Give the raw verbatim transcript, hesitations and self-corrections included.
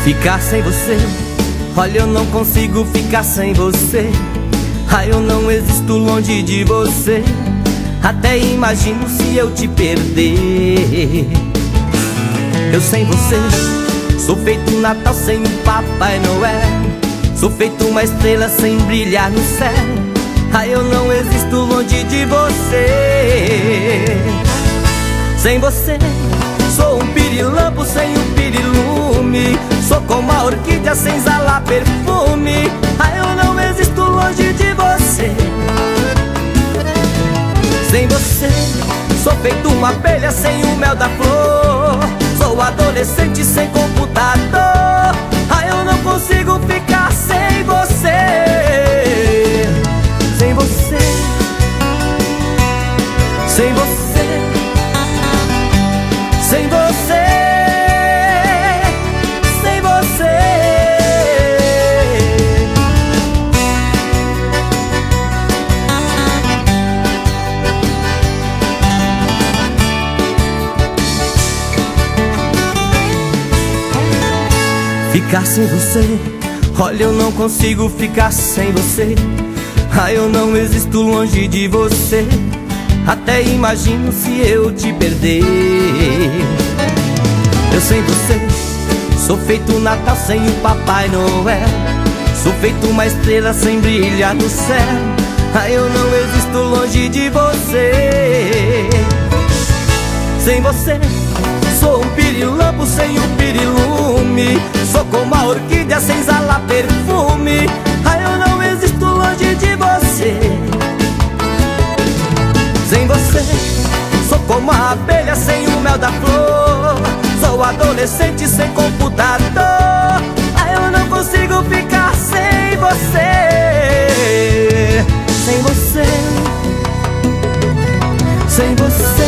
Ficar sem você, olha, eu não consigo ficar sem você. Ai, eu não existo longe de você. Até imagino se eu te perder. Eu sem você sou feito um Natal sem um Papai Noel. Sou feito uma estrela sem brilhar no céu. Ai, eu não existo longe de você. Sem você sou um pirilampo sem um pirilume. Sou como a orquídea sem exalar perfume. Ai, eu não existo longe de você. Sem você sou feito uma abelha sem o mel da flor. Sou adolescente sem computador. Ai, eu não consigo ficar sem você. Sem você, sem você, sem você, sem você. Ficar sem você, olha, eu não consigo ficar sem você. Ai, eu não existo longe de você. Até imagino se eu te perder. Eu sem você sou feito um Natal sem o Papai Noel. Sou feito uma estrela sem brilhar no céu. Ai, eu não existo longe de você. Sem você sou um pirilampo sem um pirilume. Sou como a orquídea sem exalar perfume. Ai, eu não existo longe de você. Sem você sou como a abelha sem o mel da flor. Sou adolescente sem computador. Ai, eu não consigo ficar sem você. Sem você, sem você.